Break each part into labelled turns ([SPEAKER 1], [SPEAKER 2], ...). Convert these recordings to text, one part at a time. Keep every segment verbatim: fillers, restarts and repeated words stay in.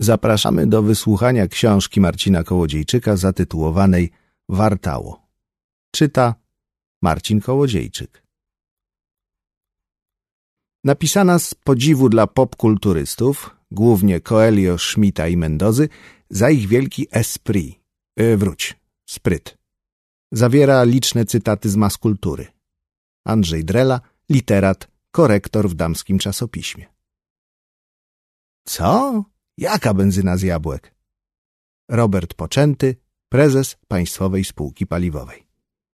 [SPEAKER 1] Zapraszamy do wysłuchania książki Marcina Kołodziejczyka zatytułowanej Wartało. Czyta Marcin Kołodziejczyk. Napisana z podziwu dla popkulturystów, głównie Coelho, Schmidta i Mendozy, za ich wielki esprit, yy, wróć, spryt. Zawiera liczne cytaty z maskultury. Andrzej Drela, literat, korektor w damskim czasopiśmie. Co? Jaka benzyna z jabłek? Robert Poczęty, prezes Państwowej Spółki Paliwowej.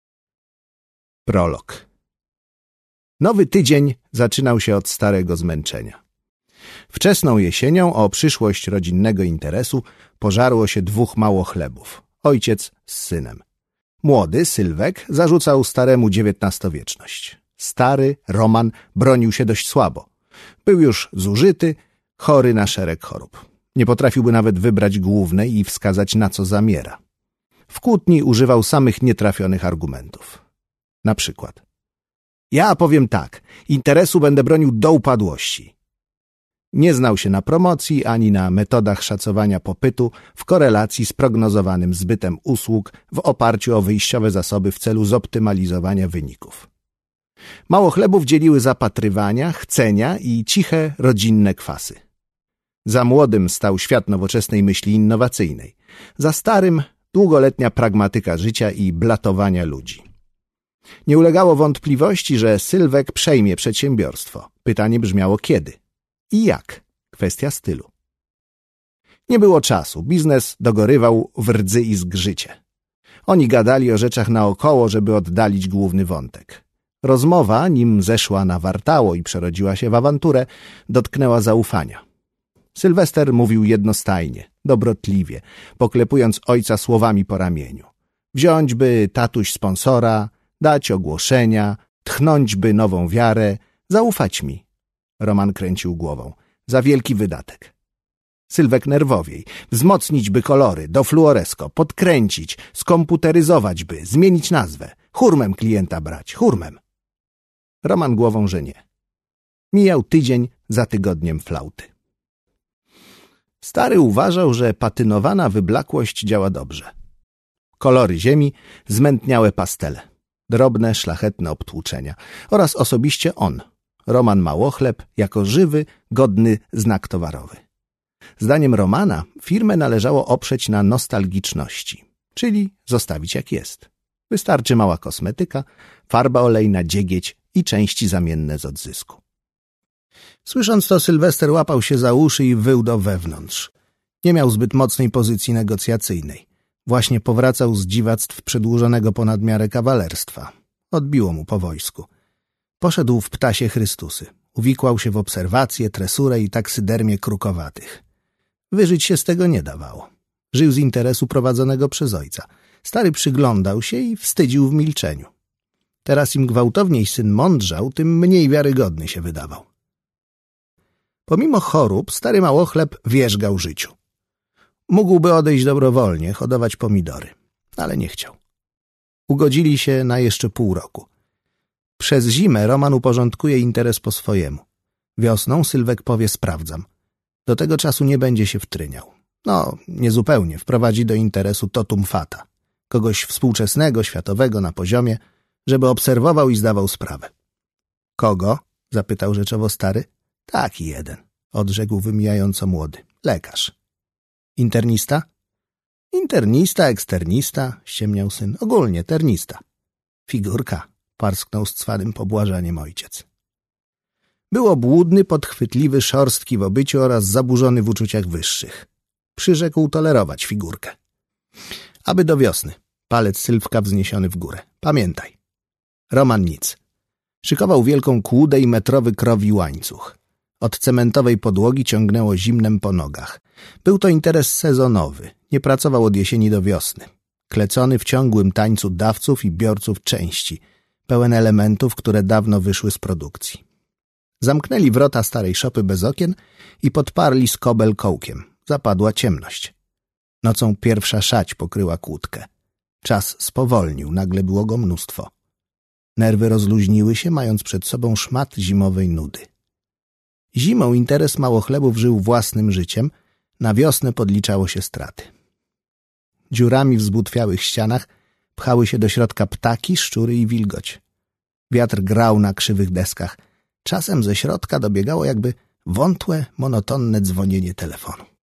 [SPEAKER 1] Prolog. Nowy tydzień zaczynał się od starego zmęczenia. Wczesną jesienią o przyszłość rodzinnego interesu pożarło się dwóch małochlebów, ojciec z synem. Młody, Sylwek, zarzucał staremu dziewiętnastowieczność. Stary, Roman, bronił się dość słabo. Był już zużyty, chory na szereg chorób. Nie potrafiłby nawet wybrać głównej i wskazać, na co zamiera. W kłótni używał samych nietrafionych argumentów. Na przykład: ja powiem tak, interesu będę bronił do upadłości. Nie znał się na promocji ani na metodach szacowania popytu w korelacji z prognozowanym zbytem usług w oparciu o wyjściowe zasoby w celu zoptymalizowania wyników. Małochlebów dzieliły zapatrywania, chcenia i ciche, rodzinne kwasy. Za młodym stał świat nowoczesnej myśli innowacyjnej. Za starym długoletnia pragmatyka życia i blatowania ludzi. Nie ulegało wątpliwości, że Sylwek przejmie przedsiębiorstwo. Pytanie brzmiało kiedy i jak. Kwestia stylu. Nie było czasu. Biznes dogorywał w rdzy i zgrzycie. Oni gadali o rzeczach naokoło, żeby oddalić główny wątek. Rozmowa, nim zeszła na wartało i przerodziła się w awanturę, dotknęła zaufania. Sylwester mówił jednostajnie, dobrotliwie, poklepując ojca słowami po ramieniu. Wziąć by tatuś sponsora, dać ogłoszenia, tchnąć by nową wiarę, zaufać mi. Roman kręcił głową. Za wielki wydatek. Sylwek nerwowiej. Wzmocnić by kolory, do fluoresko, podkręcić, skomputeryzować by, zmienić nazwę. Hurmem klienta brać, hurmem. Roman głową, że nie. Mijał tydzień za tygodniem flauty. Stary uważał, że patynowana wyblakłość działa dobrze. Kolory ziemi, zmętniałe pastele, drobne, szlachetne obtłuczenia oraz osobiście on, Roman Małochleb, jako żywy, godny znak towarowy. Zdaniem Romana firmę należało oprzeć na nostalgiczności, czyli zostawić jak jest. Wystarczy mała kosmetyka, farba olejna, dziegieć i części zamienne z odzysku. Słysząc to, Sylwester łapał się za uszy i wył do wewnątrz. Nie miał zbyt mocnej pozycji negocjacyjnej. Właśnie powracał z dziwactw przedłużonego ponad miarę kawalerstwa. Odbiło mu po wojsku. Poszedł w ptasie Chrystusy. Uwikłał się w obserwacje, tresurę i taksydermię krukowatych. Wyżyć się z tego nie dawało. Żył z interesu prowadzonego przez ojca. Stary przyglądał się i wstydził w milczeniu. Teraz im gwałtowniej syn mądrzał, tym mniej wiarygodny się wydawał. Pomimo chorób, stary Małochleb wierzgał życiu. Mógłby odejść dobrowolnie, hodować pomidory, ale nie chciał. Ugodzili się na jeszcze pół roku. Przez zimę Roman uporządkuje interes po swojemu. Wiosną Sylwek powie: sprawdzam. Do tego czasu nie będzie się wtryniał. No, niezupełnie, wprowadzi do interesu totum fata. Kogoś współczesnego, światowego na poziomie, żeby obserwował i zdawał sprawę. Kogo? Zapytał rzeczowo stary. Taki jeden, odrzekł wymijająco młody. Lekarz. Internista? Internista, eksternista, ściemniał syn. Ogólnie ternista. Figurka, parsknął z cwanym pobłażaniem ojciec. Był obłudny, podchwytliwy, szorstki w obyciu oraz zaburzony w uczuciach wyższych. Przyrzekł tolerować figurkę. Aby do wiosny. Palec Sylwka wzniesiony w górę. Pamiętaj. Roman nic. Szykował wielką kłudę i metrowy krowi łańcuch. Od cementowej podłogi ciągnęło zimnem po nogach. Był to interes sezonowy. Nie pracował od jesieni do wiosny. Klecony w ciągłym tańcu dawców i biorców części. Pełen elementów, które dawno wyszły z produkcji. Zamknęli wrota starej szopy bez okien i podparli skobel kołkiem. Zapadła ciemność. Nocą pierwsza szać pokryła kłódkę. Czas spowolnił, nagle było go mnóstwo. Nerwy rozluźniły się, mając przed sobą szmat zimowej nudy. Zimą interes Małochlebów żył własnym życiem, Na wiosnę podliczało się straty. Dziurami w zbutwiałych ścianach pchały się do środka ptaki, szczury i wilgoć. Wiatr grał na krzywych deskach. Czasem ze środka dobiegało jakby wątłe, monotonne dzwonienie telefonu.